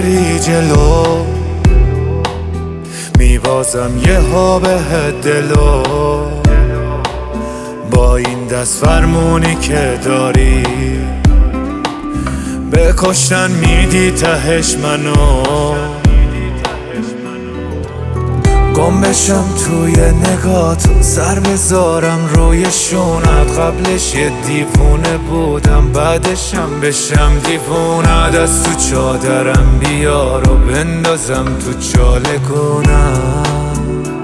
بری جلو میبازم یه ها بهت دلو با این دست فرمونی که داری به کشتن میدی تهش منو گم بشم توی نگات سر بذارم روی شونت قبلش یه دیوونه بودم بعدشم بشم دیوونه دست تو چادرم بیار و بندازم تو چالگونم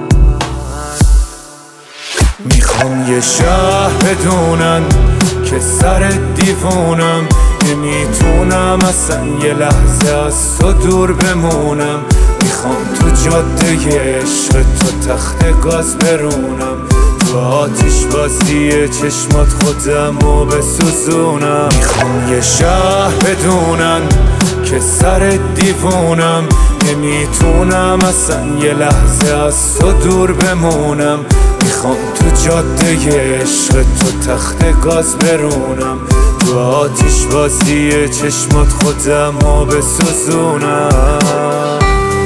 میخوام یه شهر بدونن که سر دیوونم نمیتونم اصلا یه لحظه از تو دور بمونم میخوام تو جاده عشق تو تخت گاز برونم تو آتیش بازی چشمات خودمو بسوزونم میخوام یه شهر بدونن که سر دیوونم نمیتونم اصلا یه لحظه از تو دور بمونم میخوام تو جاده عشق تو تخت گاز برونم تو آتیش بازی چشمات خودمو بسوزونم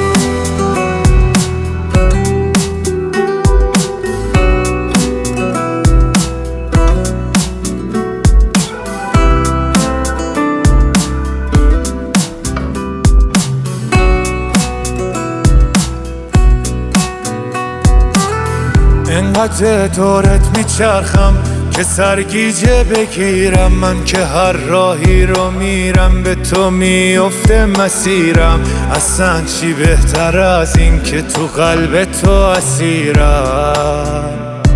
انقدر دورت میچرخم که سرگیجه بگیرم من که هر راهی رو میرم به تو میفته مسیرم اصلا چی بهتر از این که تو قلب تو اسیرم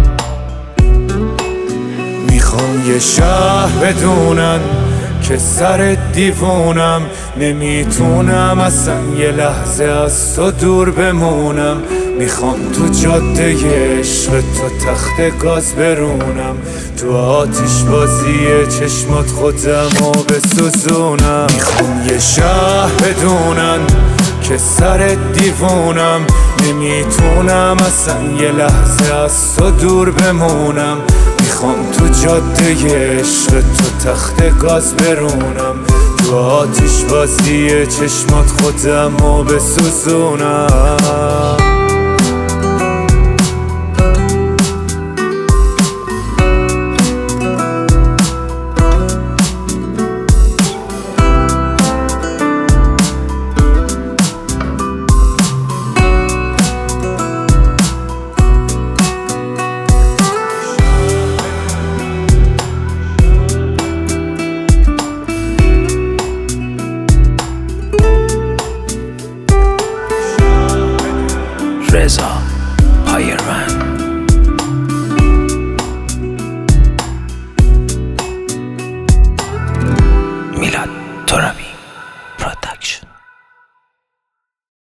میخوام یه شهر بدونن که سر دیوونم نمیتونم اصلا یه لحظه از تو دور بمونم میخوام تو جاده عشق تو تخت گاز برونم تو آتیش بازی چشمات خودمو بسوزونم میخوام یه شهر بدونن که سر دیوونم نمیتونم اصلا یه لحظه از تو دور بمونم میخوام تو جاده عشق تو تخت گاز برونم تو آتیش بازی چشمات خودمو بسوزونم